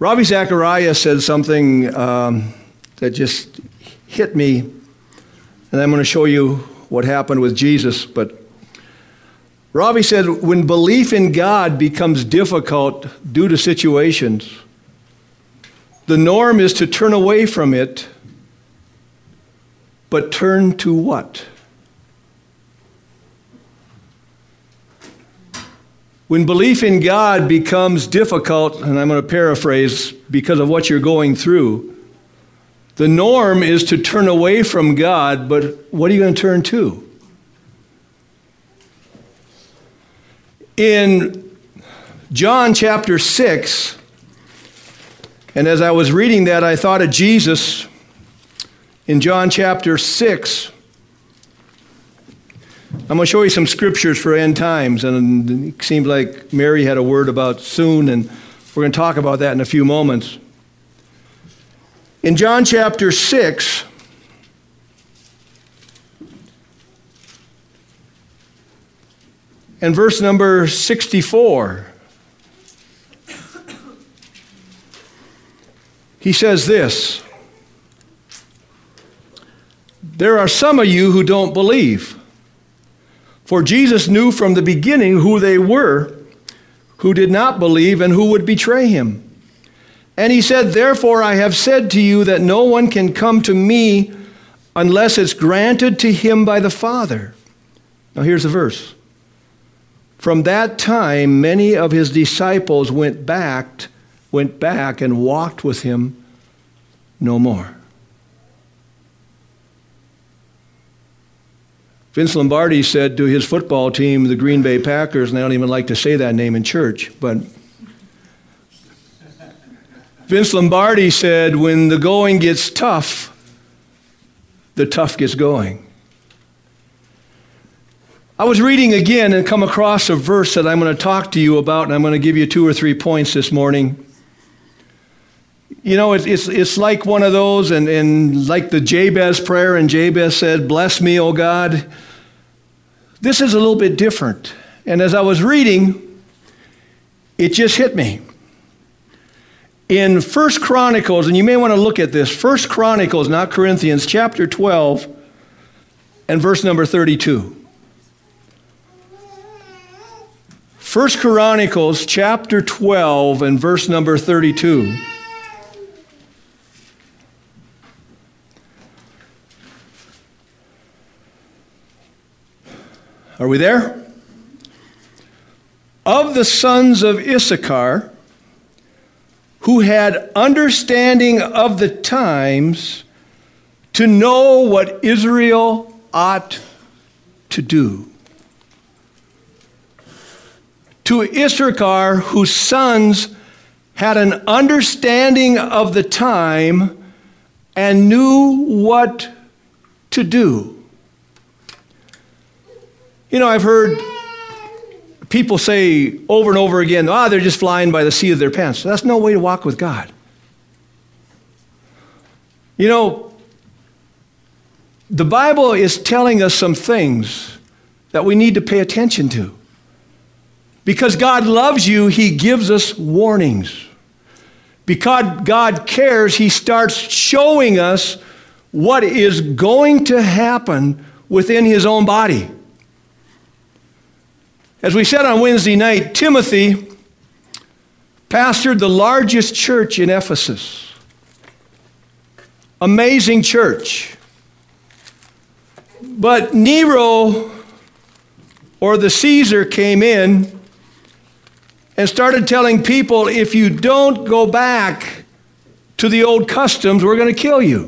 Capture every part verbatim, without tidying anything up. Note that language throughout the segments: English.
Ravi Zacharias said something um, that just hit me, and I'm going to show you what happened with Jesus. But Ravi said, when belief in God becomes difficult due to situations, the norm is to turn away from it, but turn to what? When belief in God becomes difficult, and I'm going to paraphrase, because of what you're going through, the norm is to turn away from God, but what are you going to turn to? In John chapter six, and as I was reading that, I thought of Jesus in John chapter six. I'm going to show you some scriptures for end times, and it seems like Mary had a word about soon, and we're going to talk about that in a few moments. In John chapter six, and verse number sixty-four, he says this, "There are some of you who don't believe. For Jesus knew from the beginning who they were, who did not believe and who would betray him. And he said, therefore I have said to you that no one can come to me unless it's granted to him by the Father." Now here's the verse. "From that time, many of his disciples went back, went back and walked with him no more." Vince Lombardi said to his football team, the Green Bay Packers, and I don't even like to say that name in church, but Vince Lombardi said, when the going gets tough, the tough gets going. I was reading again and come across a verse that I'm going to talk to you about, and I'm going to give you two or three points this morning. You know, it's it's, it's like one of those, and, and like the Jabez prayer, and Jabez said, "Bless me, O God." This is a little bit different. And as I was reading, it just hit me. In First Chronicles, and you may want to look at this, First Chronicles, not Corinthians, chapter twelve, and verse number thirty-two. First Chronicles, chapter twelve, and verse number thirty-two. Are we there? "Of the sons of Issachar, who had understanding of the times to know what Israel ought to do." To Issachar, whose sons had an understanding of the time and knew what to do. You know, I've heard people say over and over again, ah, they're just flying by the seat of their pants. That's no way to walk with God. You know, the Bible is telling us some things that we need to pay attention to. Because God loves you, he gives us warnings. Because God cares, he starts showing us what is going to happen within his own body. As we said on Wednesday night, Timothy pastored the largest church in Ephesus. Amazing church. But Nero, or the Caesar, came in and started telling people, if you don't go back to the old customs, we're going to kill you.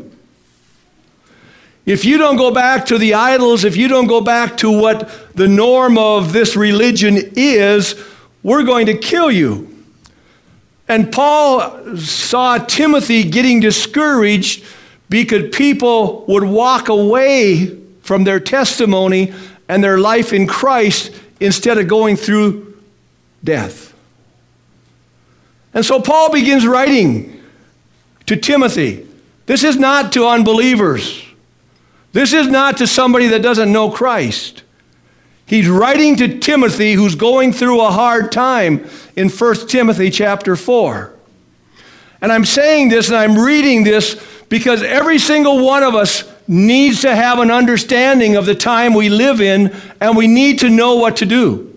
If you don't go back to the idols, if you don't go back to what the norm of this religion is, we're going to kill you. And Paul saw Timothy getting discouraged because people would walk away from their testimony and their life in Christ instead of going through death. And so Paul begins writing to Timothy. This is not to unbelievers. This is not to somebody that doesn't know Christ. He's writing to Timothy, who's going through a hard time in First Timothy chapter four. And I'm saying this and I'm reading this because every single one of us needs to have an understanding of the time we live in, and we need to know what to do.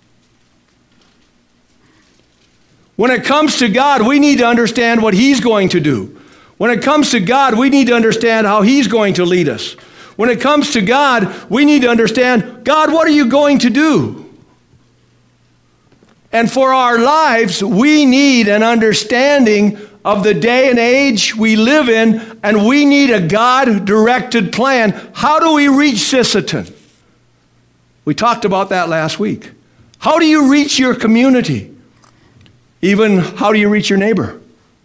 When it comes to God, we need to understand what He's going to do. When it comes to God, we need to understand how He's going to lead us. When it comes to God, we need to understand, God, what are you going to do? And for our lives, we need an understanding of the day and age we live in, and we need a God-directed plan. How do we reach Sisseton? We talked about that last week. How do you reach your community? Even how do you reach your neighbor?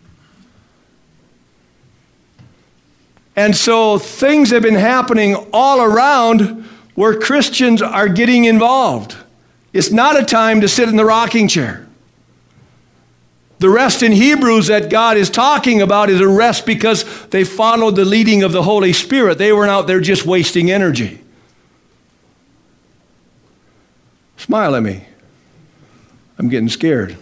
And so things have been happening all around where Christians are getting involved. It's not a time to sit in the rocking chair. The rest in Hebrews that God is talking about is a rest because they followed the leading of the Holy Spirit. They weren't out there just wasting energy. Smile at me. I'm getting scared.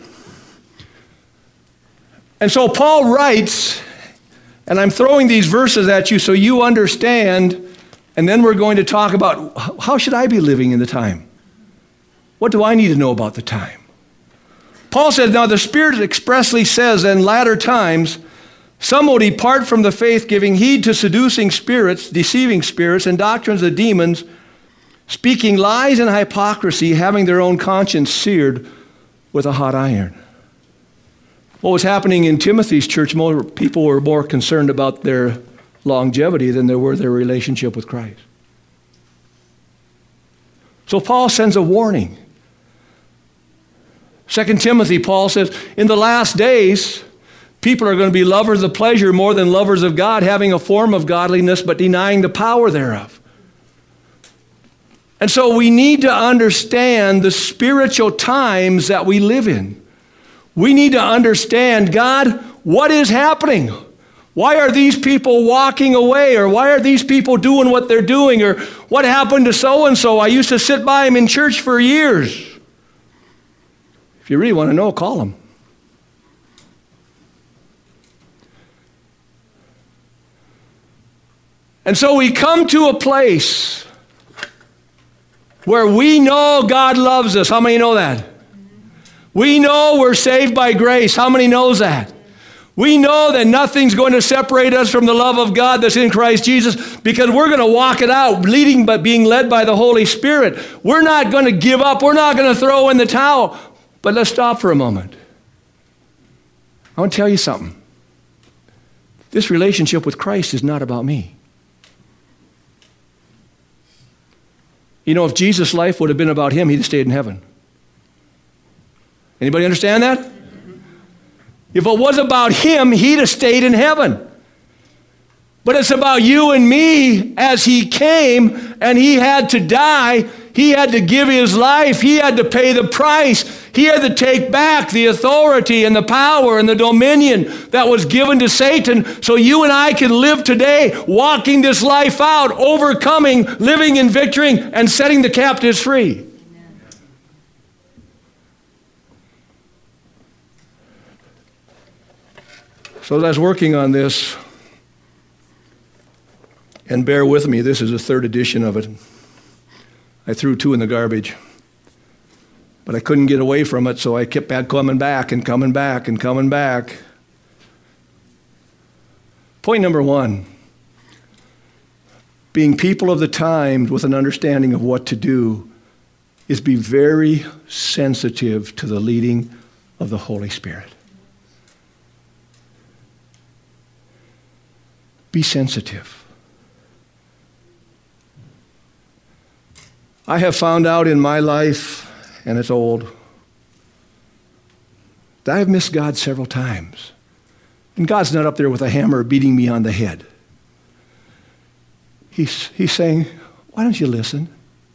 And so Paul writes, and I'm throwing these verses at you so you understand, and then we're going to talk about how should I be living in the time? What do I need to know about the time? Paul says, now the Spirit expressly says, in latter times, some will depart from the faith, giving heed to seducing spirits, deceiving spirits, and doctrines of demons, speaking lies and hypocrisy, having their own conscience seared with a hot iron. What was happening in Timothy's church, more people were more concerned about their longevity than they were their relationship with Christ. So Paul sends a warning. Second Timothy, Paul says, in the last days, people are going to be lovers of pleasure more than lovers of God, having a form of godliness, but denying the power thereof. And so we need to understand the spiritual times that we live in. We need to understand, God, what is happening? Why are these people walking away? Or why are these people doing what they're doing? Or what happened to so-and-so? I used to sit by him in church for years. If you really want to know, call him. And so we come to a place where we know God loves us. How many know that? We know we're saved by grace. How many knows that? We know that nothing's going to separate us from the love of God that's in Christ Jesus, because we're going to walk it out, leading but being led by the Holy Spirit. We're not going to give up. We're not going to throw in the towel. But let's stop for a moment. I want to tell you something. This relationship with Christ is not about me. You know, if Jesus' life would have been about him, he'd have stayed in heaven. Anybody understand that? If it was about him, he'd have stayed in heaven. But it's about you and me as he came and he had to die. He had to give his life. He had to pay the price. He had to take back the authority and the power and the dominion that was given to Satan so you and I can live today walking this life out, overcoming, living in victory, and setting the captives free. So as I was working on this, and bear with me, this is the third edition of it. I threw two in the garbage. But I couldn't get away from it, so I kept coming back and coming back and coming back. Point number one, being people of the times with an understanding of what to do is be very sensitive to the leading of the Holy Spirit. Be sensitive. I have found out in my life, and it's old, that I've missed God several times. And God's not up there with a hammer beating me on the head. He's, he's saying, why don't you listen?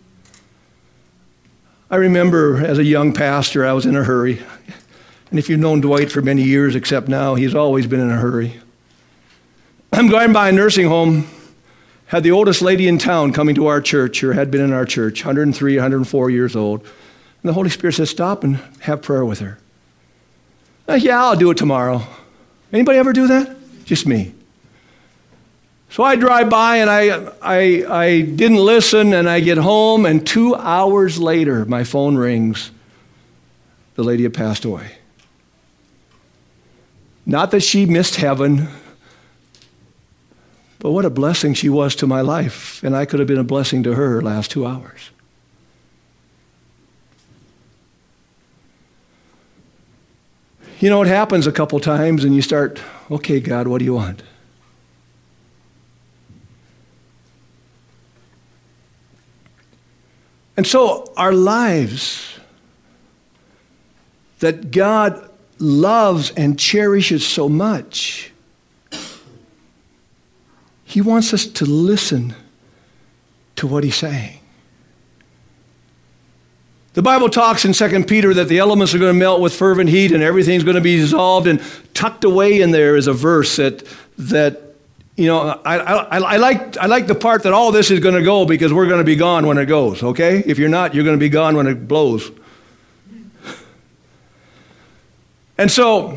I remember as a young pastor, I was in a hurry. And if you've known Dwight for many years, except now, he's always been in a hurry. I'm going by a nursing home, had the oldest lady in town coming to our church, or had been in our church, one hundred three, one hundred four years old. And the Holy Spirit says, stop and have prayer with her. Uh, yeah, I'll do it tomorrow. Anybody ever do that? Just me. So I drive by and I, I, I didn't listen, and I get home, and two hours later, my phone rings. The lady had passed away. Not that she missed heaven, but what a blessing she was to my life, and I could have been a blessing to her last two hours. You know, it happens a couple times, and you start, okay, God, what do you want? And so our lives that God loves and cherishes so much, He wants us to listen to what He's saying. The Bible talks in Second Peter that the elements are going to melt with fervent heat and everything's going to be dissolved, and tucked away in there is a verse that, that you know, I, I, I, like, I like the part that all this is going to go because we're going to be gone when it goes, okay? If you're not, you're going to be gone when it blows. And so,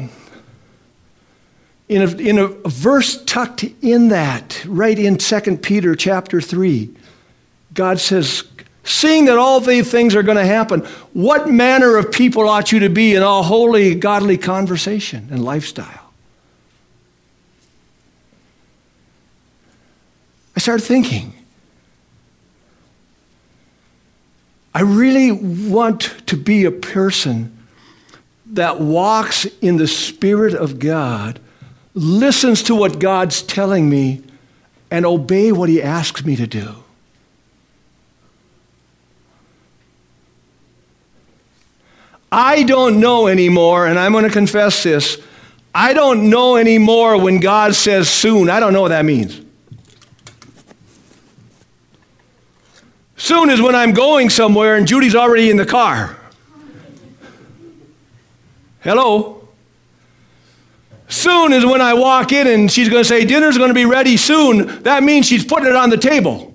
in a, in a verse tucked in that, right in Second Peter chapter three, God says, seeing that all these things are going to happen, what manner of people ought you to be in all holy, godly conversation and lifestyle? I started thinking, I really want to be a person that walks in the Spirit of God, listens to what God's telling me, and obey what He asks me to do. I don't know anymore, and I'm going to confess this, I don't know anymore when God says soon. I don't know what that means. Soon is when I'm going somewhere and Judy's already in the car. Hello? Soon is when I walk in and she's going to say, dinner's going to be ready soon. That means she's putting it on the table.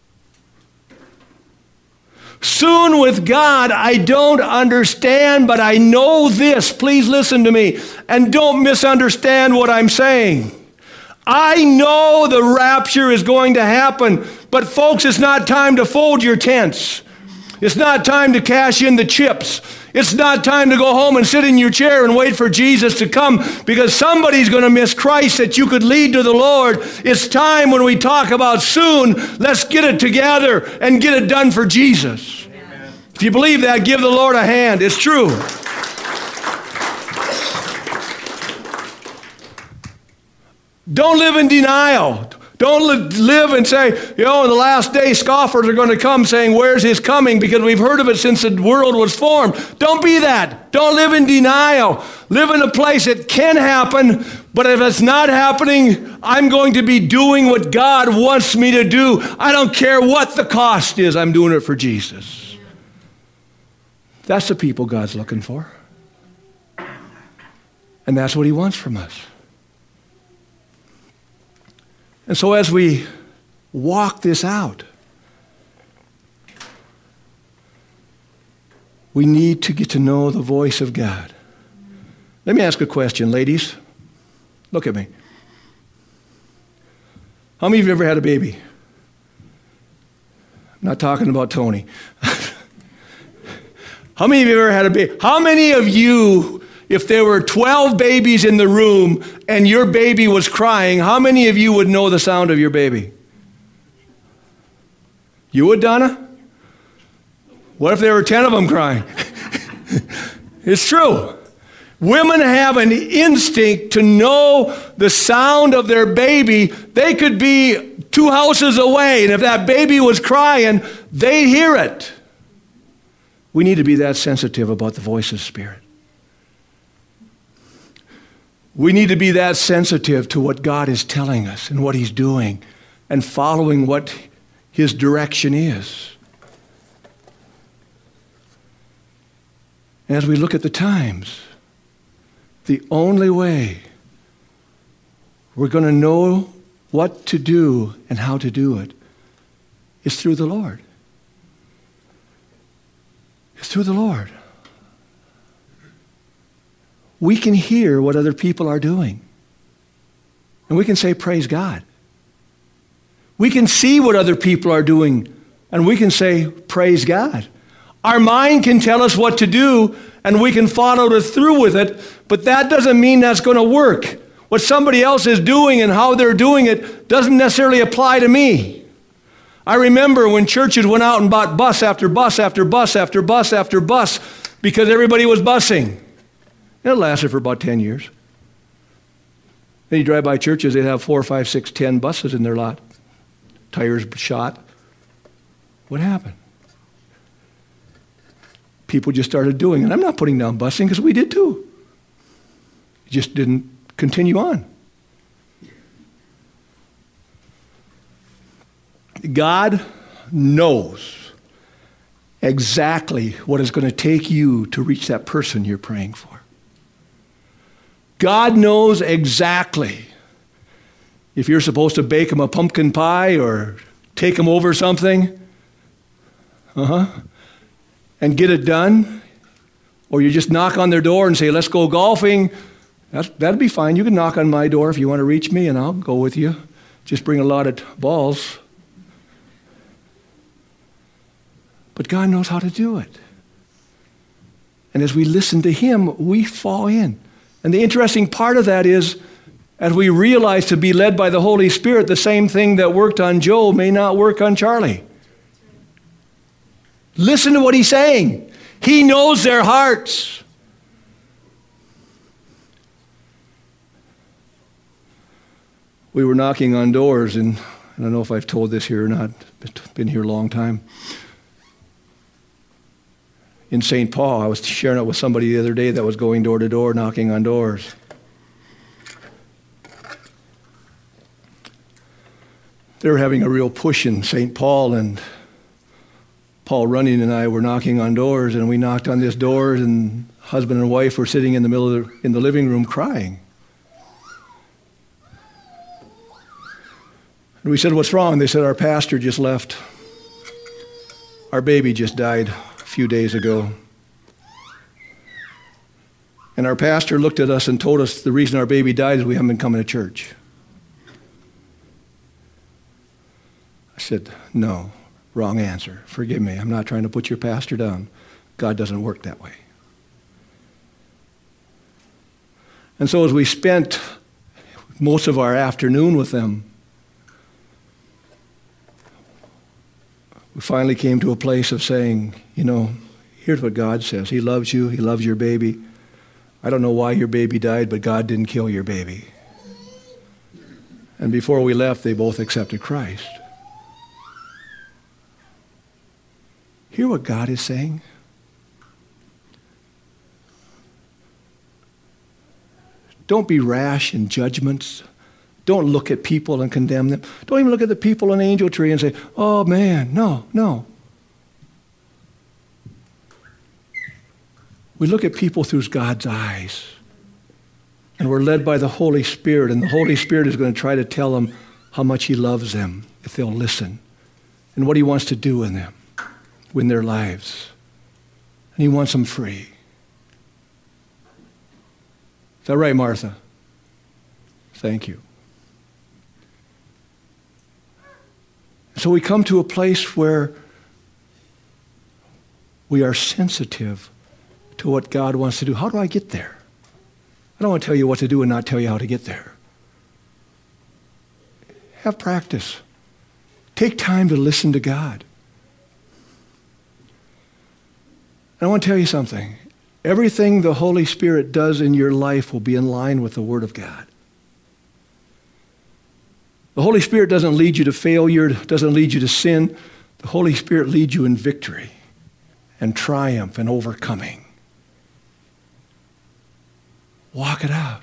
Soon with God, I don't understand, but I know this. Please listen to me and don't misunderstand what I'm saying. I know the rapture is going to happen, but folks, it's not time to fold your tents. It's not time to cash in the chips. It's not time to go home and sit in your chair and wait for Jesus to come because somebody's going to miss Christ that you could lead to the Lord. It's time when we talk about soon, let's get it together and get it done for Jesus. Amen. If you believe that, give the Lord a hand. It's true. Don't live in denial. Don't live and say, you know, in the last day, scoffers are going to come saying, where's His coming? Because we've heard of it since the world was formed. Don't be that. Don't live in denial. Live in a place that can happen, but if it's not happening, I'm going to be doing what God wants me to do. I don't care what the cost is. I'm doing it for Jesus. That's the people God's looking for. And that's what He wants from us. And so as we walk this out, we need to get to know the voice of God. Let me ask a question, ladies. Look at me. How many of you have ever had a baby? I'm not talking about Tony. How many of you have ever had a baby? How many of you, if there were twelve babies in the room and your baby was crying, how many of you would know the sound of your baby? You would, Donna? What if there were ten of them crying? It's true. Women have an instinct to know the sound of their baby. They could be two houses away, and if that baby was crying, they'd hear it. We need to be that sensitive about the voice of Spirit. We need to be that sensitive to what God is telling us and what He's doing and following what His direction is. As we look at the times, the only way we're going to know what to do and how to do it is through the Lord. It's through the Lord. We can hear what other people are doing. And we can say, praise God. We can see what other people are doing, and we can say, praise God. Our mind can tell us what to do, and we can follow it through with it, but that doesn't mean that's going to work. What somebody else is doing and how they're doing it doesn't necessarily apply to me. I remember when churches went out and bought bus after bus after bus after bus after bus because everybody was busing. It lasted for about ten years. Then you drive by churches, they'd have four, five, six, ten buses in their lot. Tires shot. What happened? People just started doing it. I'm not putting down busing because we did too. It just didn't continue on. God knows exactly what is going to take you to reach that person you're praying for. God knows exactly if you're supposed to bake them a pumpkin pie or take them over something, uh-huh, and get it done, or you just knock on their door and say, let's go golfing. That's, that'd be fine. You can knock on my door if you want to reach me, and I'll go with you. Just bring a lot of balls. But God knows how to do it. And as we listen to him, we fall in. And the interesting part of that is, as we realize to be led by the Holy Spirit, the same thing that worked on Joe may not work on Charlie. Listen to what he's saying. He knows their hearts. We were knocking on doors, and I don't know if I've told this here or not. I've been here a long time. In Saint Paul, I was sharing it with somebody the other day that was going door to door, knocking on doors. They were having a real push in Saint Paul, and Paul Running and I were knocking on doors, and we knocked on this door, and husband and wife were sitting in the middle of the, in the living room crying. And we said, what's wrong? They said, our pastor just left. Our baby just died a few days ago. And our pastor looked at us and told us the reason our baby died is we haven't been coming to church. I said, no, wrong answer. Forgive me. I'm not trying to put your pastor down. God doesn't work that way. And so as we spent most of our afternoon with them, we finally came to a place of saying, you know, here's what God says. He loves you. He loves your baby. I don't know why your baby died, but God didn't kill your baby. And before we left, they both accepted Christ. Hear what God is saying? Don't be rash in judgments. Don't look at people and condemn them. Don't even look at the people on the angel tree and say, oh man, no, no. We look at people through God's eyes. And we're led by the Holy Spirit. And the Holy Spirit is going to try to tell them how much he loves them if they'll listen. And what he wants to do in them, in their lives. And he wants them free. Is that right, Martha? Thank you. So we come to a place where we are sensitive to what God wants to do. How do I get there? I don't want to tell you what to do and not tell you how to get there. Have practice. Take time to listen to God. And I want to tell you something. Everything the Holy Spirit does in your life will be in line with the Word of God. The Holy Spirit doesn't lead you to failure, doesn't lead you to sin. The Holy Spirit leads you in victory and triumph and overcoming. Walk it out.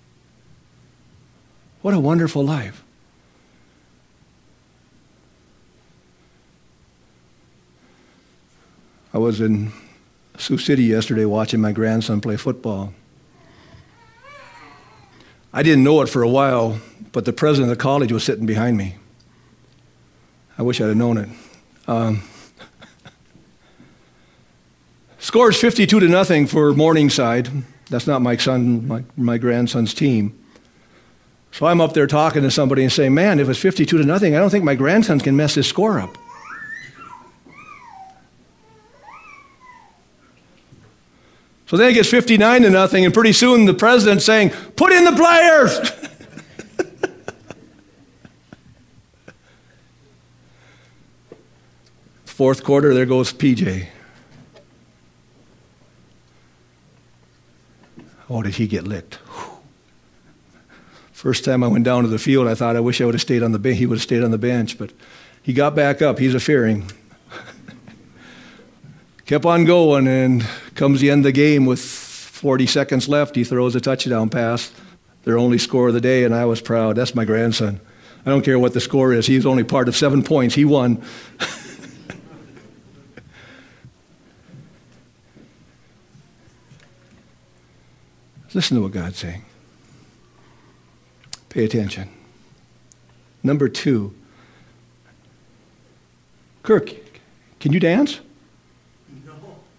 What a wonderful life. I was in Sioux City yesterday watching my grandson play football. I didn't know it for a while, but the president of the college was sitting behind me. I wish I'd have known it. Um, scores fifty-two to nothing for Morningside. That's not my son, my, my grandson's team. So I'm up there talking to somebody and saying, man, if it's fifty-two to nothing, I don't think my grandson can mess this score up. So then it gets fifty-nine to nothing, and pretty soon the president's saying, put in the players! Fourth quarter, there goes P J. Oh, did he get licked? Whew. First time I went down to the field, I thought I wish I would have stayed on the bench. He would have stayed on the bench, but he got back up. He's a fearing. Kept on going, and comes the end of the game with forty seconds left. He throws a touchdown pass, their only score of the day, and I was proud. That's my grandson. I don't care what the score is. He's only part of seven points. He won. Listen to what God's saying. Pay attention. Number two. Kirk, can you dance? No.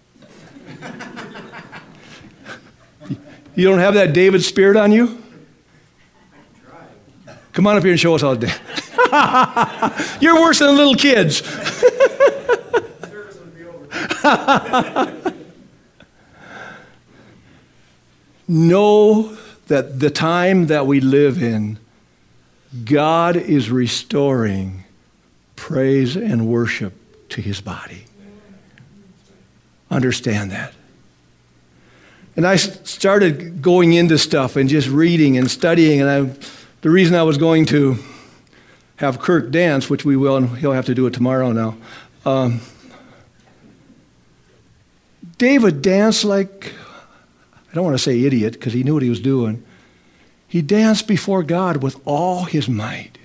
You don't have that David spirit on you? I can try. Come on up here and show us how to dance. You're worse than little kids. Service would be over. Know that the time that we live in, God is restoring praise and worship to his body. Understand that. And I started going into stuff and just reading and studying, and I, the reason I was going to have Kirk dance, which we will, and he'll have to do it tomorrow now, um, David danced like, I don't want to say idiot, because he knew what he was doing. He danced before God with all his might.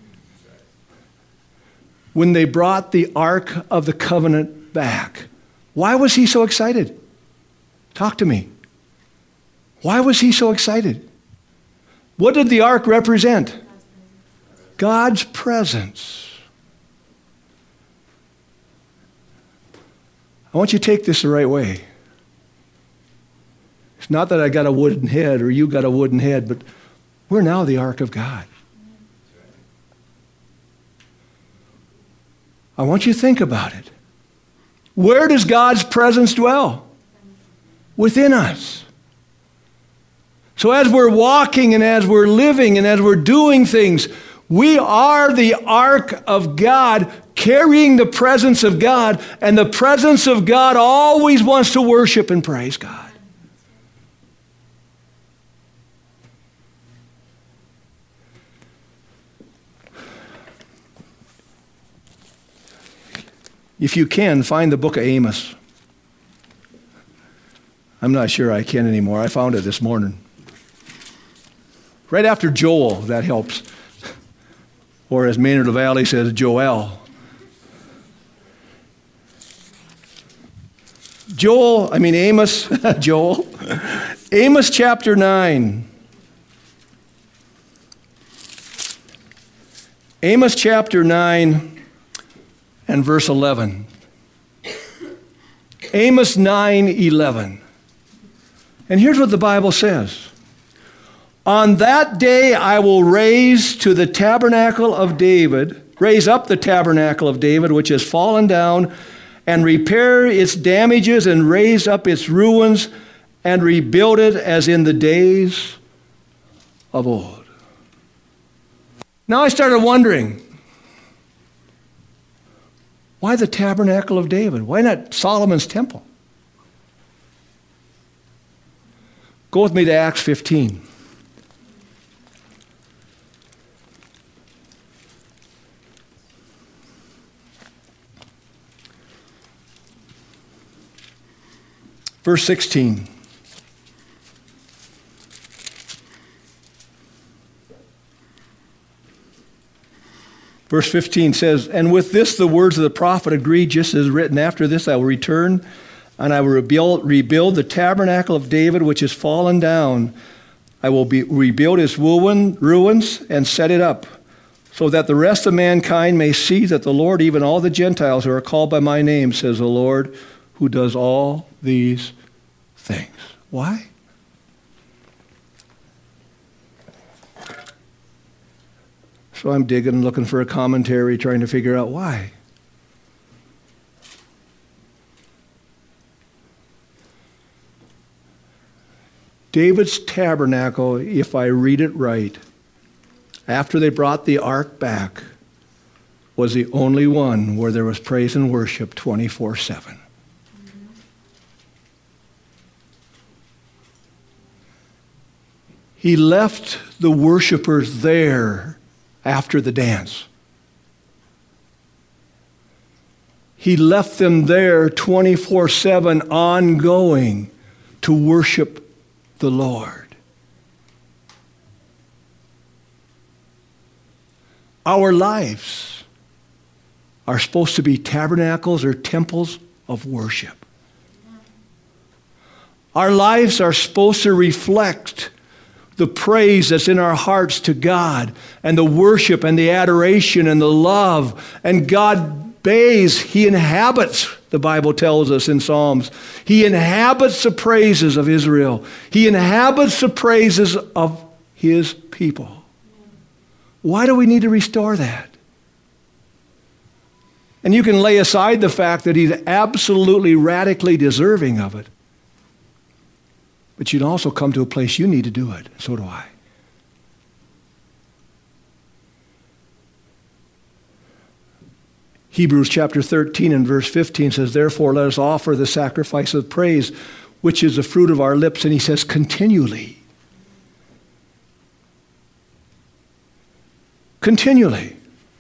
When they brought the Ark of the Covenant back, why was he so excited? Talk to me. Why was he so excited? What did the Ark represent? God's presence. I want you to take this the right way. It's not that I got a wooden head or you got a wooden head, but we're now the Ark of God. I want you to think about it. Where does God's presence dwell? Within us. So as we're walking and as we're living and as we're doing things, we are the Ark of God, carrying the presence of God, and the presence of God always wants to worship and praise God. If you can, find the book of Amos. I'm not sure I can anymore. I found it this morning. Right after Joel, that helps. Or as Maynard LaValle says, Joel. Joel, I mean Amos, Joel. Amos chapter nine. Amos chapter nine. And verse eleven. Amos nine eleven. And here's what the Bible says. On that day I will raise to the tabernacle of David, raise up the tabernacle of David, which has fallen down, and repair its damages, and raise up its ruins, and rebuild it as in the days of old. Now I started wondering, why the tabernacle of David? Why not Solomon's temple? Go with me to Acts fifteen. Verse sixteen. Verse fifteen says, and with this the words of the prophet agreed, just as written, after this I will return, and I will rebuild, rebuild the tabernacle of David, which is fallen down. I will be, rebuild its ruin, ruins and set it up, so that the rest of mankind may see that the Lord, even all the Gentiles who are called by my name, says the Lord, who does all these things. Why? So I'm digging, looking for a commentary, trying to figure out why. David's tabernacle, if I read it right, after they brought the ark back, was the only one where there was praise and worship twenty-four seven. He left the worshipers there after the dance. He left them there twenty-four seven ongoing to worship the Lord. Our lives are supposed to be tabernacles or temples of worship. Our lives are supposed to reflect the praise that's in our hearts to God, and the worship and the adoration and the love. And God bathes, He inhabits, the Bible tells us in Psalms. He inhabits the praises of Israel. He inhabits the praises of His people. Why do we need to restore that? And you can lay aside the fact that He's absolutely radically deserving of it. But you'd also come to a place you need to do it. So do I. Hebrews chapter thirteen and verse fifteen says, therefore let us offer the sacrifice of praise, which is the fruit of our lips. And he says, continually. Continually.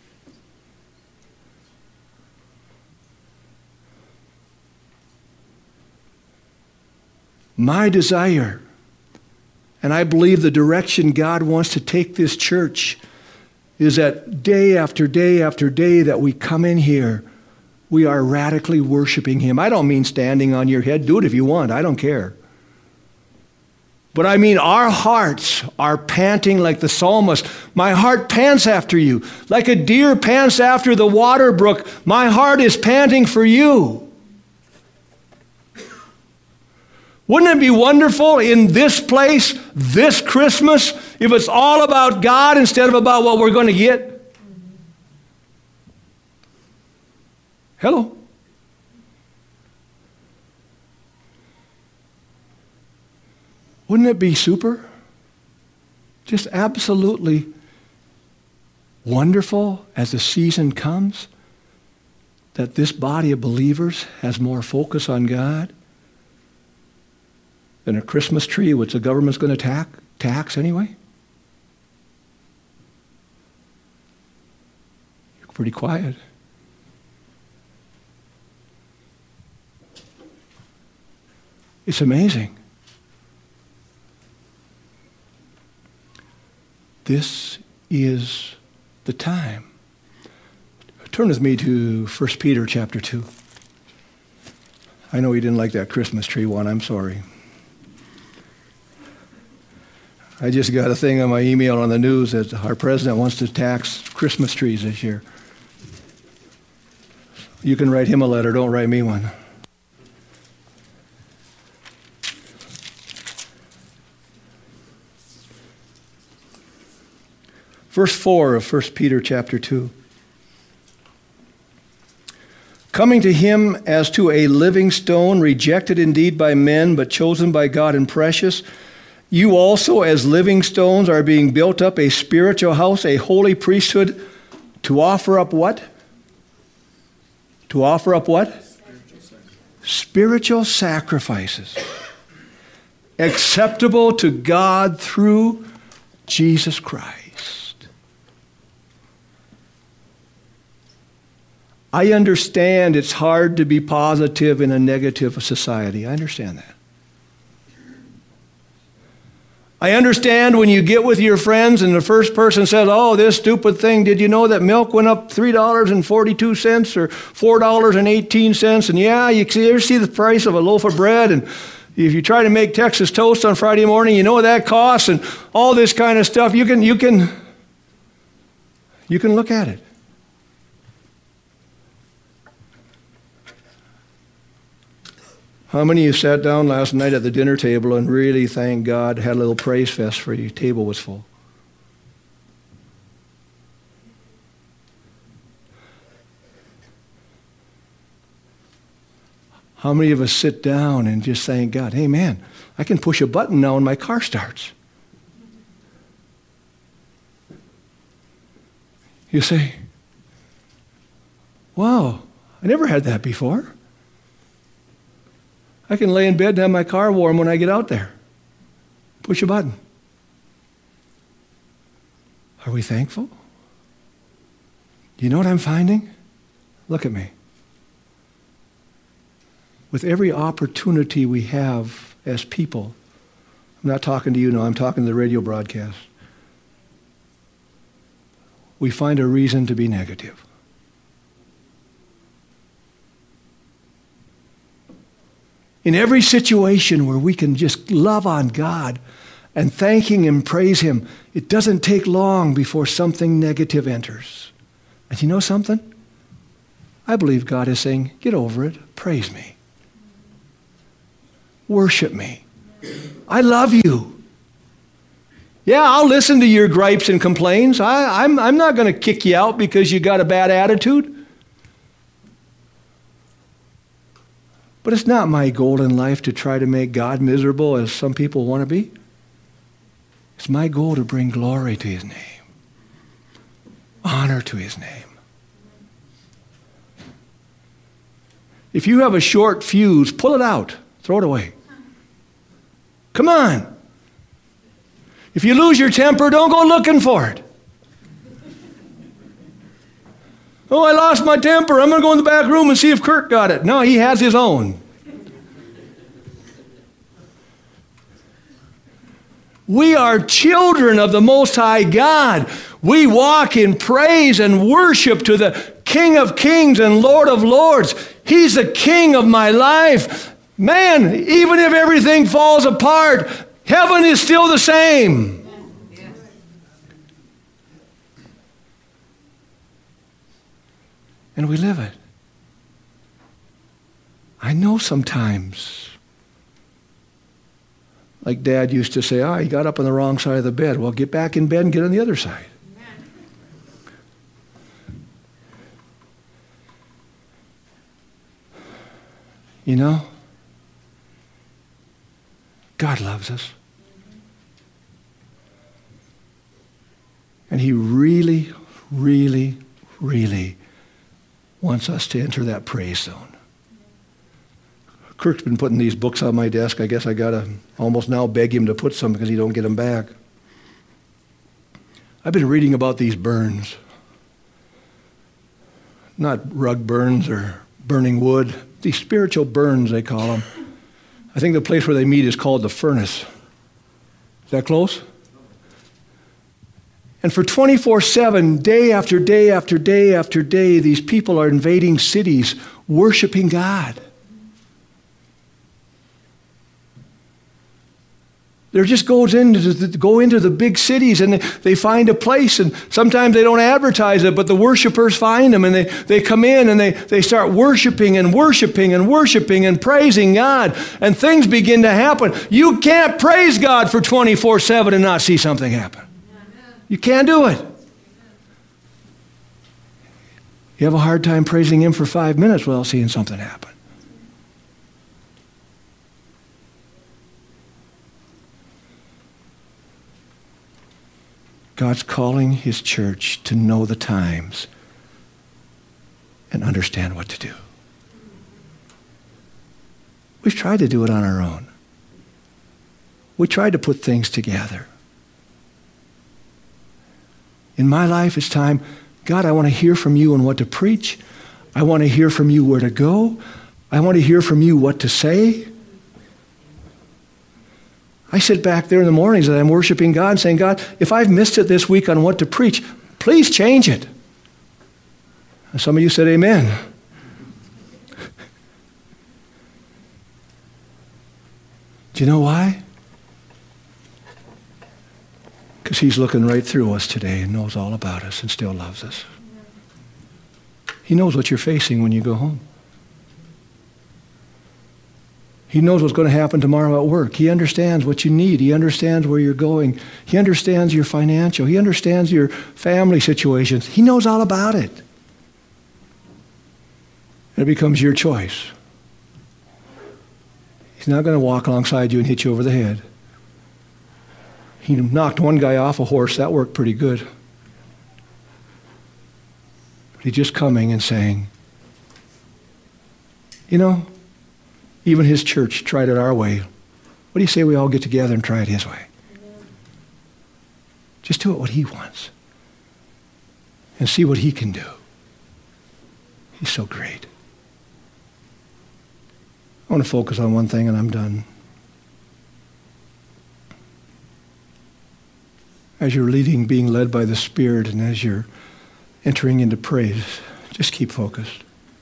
My desire, and I believe the direction God wants to take this church, is that day after day after day that we come in here, we are radically worshiping Him. I don't mean standing on your head. Do it if you want. I don't care. But I mean our hearts are panting like the psalmist. My heart pants after you. Like a deer pants after the water brook, my heart is panting for you. Wouldn't it be wonderful in this place, this Christmas, if it's all about God instead of about what we're going to get? Hello? Wouldn't it be super? Just absolutely wonderful as the season comes that this body of believers has more focus on God than a Christmas tree, which the government's going to tax, tax anyway? You're pretty quiet. It's amazing. This is the time. Turn with me to First Peter chapter two. I know you didn't like that Christmas tree one. I'm sorry. I just got a thing on my email on the news that our president wants to tax Christmas trees this year. You can write him a letter, don't write me one. Verse four of First Peter chapter two. Coming to Him as to a living stone, rejected indeed by men, but chosen by God and precious, you also, as living stones, are being built up a spiritual house, a holy priesthood, to offer up what? To offer up what? Spiritual sacrifices. Spiritual sacrifices. Acceptable to God through Jesus Christ. I understand it's hard to be positive in a negative society. I understand that. I understand when you get with your friends and the first person says, oh, this stupid thing, did you know that milk went up three dollars and forty-two cents or four dollars and eighteen cents? And yeah, you ever see the price of a loaf of bread? And if you try to make Texas toast on Friday morning, you know what that costs? And all this kind of stuff. You can, you can, you can look at it. How many of you sat down last night at the dinner table and really, thank God, had a little praise fest for you? Table was full. How many of us sit down and just thank God, hey man, I can push a button now and my car starts. You say, wow, I never had that before. I can lay in bed and have my car warm when I get out there. Push a button. Are we thankful? You know what I'm finding? Look at me. With every opportunity we have as people, I'm not talking to you now, I'm talking to the radio broadcast, we find a reason to be negative. In every situation where we can just love on God and thanking Him, praise Him, it doesn't take long before something negative enters. And you know something? I believe God is saying, get over it, praise me. Worship me. I love you. Yeah, I'll listen to your gripes and complaints. I, I'm, I'm not going to kick you out because you got a bad attitude. But it's not my goal in life to try to make God miserable as some people want to be. It's my goal to bring glory to His name, honor to His name. If you have a short fuse, pull it out, throw it away. Come on. If you lose your temper, don't go looking for it. Oh, I lost my temper. I'm going to go in the back room and see if Kirk got it. No, he has his own. We are children of the Most High God. We walk in praise and worship to the King of Kings and Lord of Lords. He's the King of my life. Man, even if everything falls apart, heaven is still the same. And we live it. I know sometimes, like Dad used to say, ah, oh, he got up on the wrong side of the bed. Well, get back in bed and get on the other side. You know, God loves us. And He really, really, really wants us to enter that praise zone. Kirk's been putting these books on my desk. I guess I got to almost now beg him to put some because he don't get them back. I've been reading about these burns. Not rug burns or burning wood. These spiritual burns, they call them. I think the place where they meet is called the furnace. Is that close? And for twenty-four seven, day after day after day after day, these people are invading cities, worshiping God. There just goes into the, go into the big cities and they, they find a place, and sometimes they don't advertise it, but the worshipers find them and they, they come in and they, they start worshiping and worshiping and worshiping and praising God, and things begin to happen. You can't praise God for twenty-four seven and not see something happen. You can't do it. You have a hard time praising Him for five minutes without seeing something happen. God's calling His church to know the times and understand what to do. We've tried to do it on our own. We tried to put things together. In my life, it's time, God, I want to hear from You on what to preach. I want to hear from You where to go. I want to hear from You what to say. I sit back there in the mornings and I'm worshiping God and saying, God, if I've missed it this week on what to preach, please change it. And some of you said amen. Do you know why? Because He's looking right through us today and knows all about us and still loves us. He knows what you're facing when you go home. He knows what's going to happen tomorrow at work. He understands what you need. He understands where you're going. He understands your financial. He understands your family situations. He knows all about it. And it becomes your choice. He's not going to walk alongside you and hit you over the head. He knocked one guy off a horse. That worked pretty good. But he's just coming and saying, you know, even his church tried it our way. What do you say we all get together and try it his way? Amen. Just do it what he wants. And see what he can do. He's so great. I want to focus on one thing and I'm done. As you're leading, being led by the Spirit, and as you're entering into praise, just keep focused.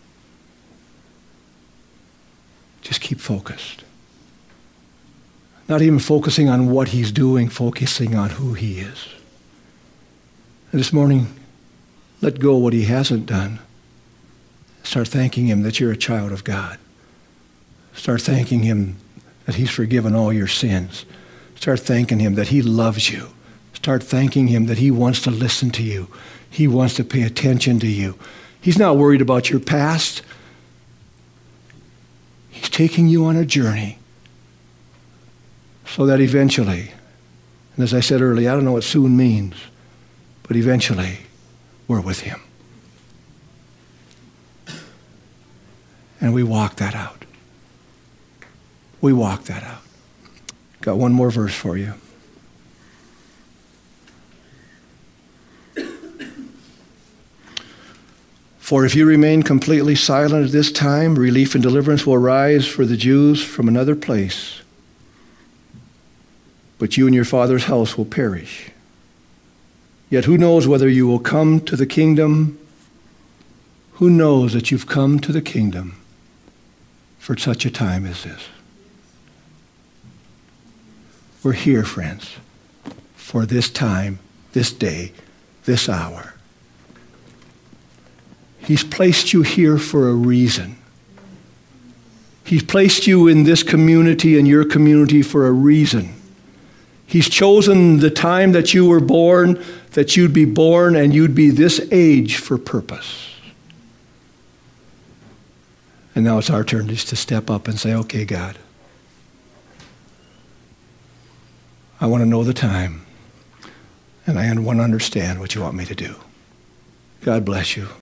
Just keep focused. Not even focusing on what he's doing, focusing on who he is. And this morning, let go what he hasn't done. Start thanking him that you're a child of God. Start thanking him that he's forgiven all your sins. Start thanking him that he loves you. Start thanking him that he wants to listen to you. He wants to pay attention to you. He's not worried about your past. He's taking you on a journey so that eventually, and as I said earlier, I don't know what soon means, but eventually we're with him. And we walk that out. We walk that out. Got one more verse for you. For if you remain completely silent at this time, relief and deliverance will arise for the Jews from another place. But you and your father's house will perish. Yet who knows whether you will come to the kingdom? Who knows that you've come to the kingdom for such a time as this? We're here, friends, for this time, this day, this hour. He's placed you here for a reason. He's placed you in this community and your community for a reason. He's chosen the time that you were born, that you'd be born and you'd be this age for purpose. And now it's our turn just to step up and say, okay, God, I want to know the time and I want to understand what you want me to do. God bless you.